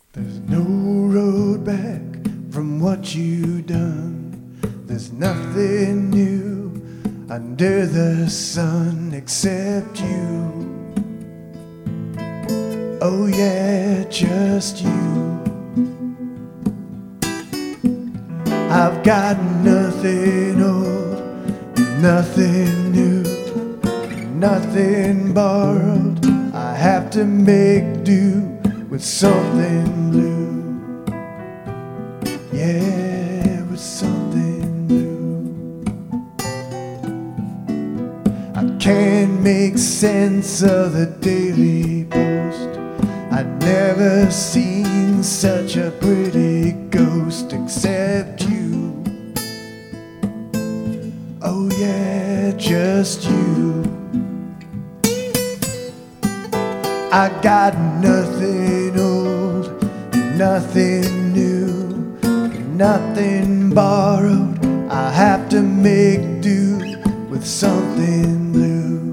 There's no road back from what you done. There's nothing new under the sun except you. Oh yeah, just you. I've got nothing old, nothing new, nothing borrowed. I have to make do with something blue. Yeah, with something blue. I can't make sense of the Daily Post. I'd never seen such a pretty ghost except you. Oh yeah, just you. I got nothing old, nothing new, nothing borrowed. I have to make do with something blue.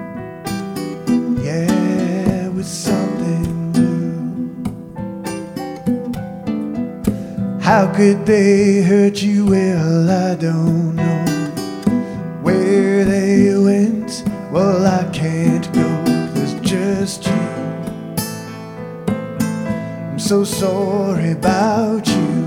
Yeah, with something blue. How could they hurt you? Well, I don't know. Where they went, well, I can't go. There's just you. I'm so sorry about you.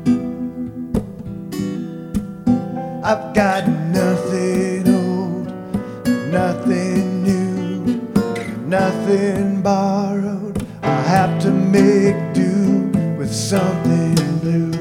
I've got nothing old, nothing new, nothing borrowed. I have to make do with something blue.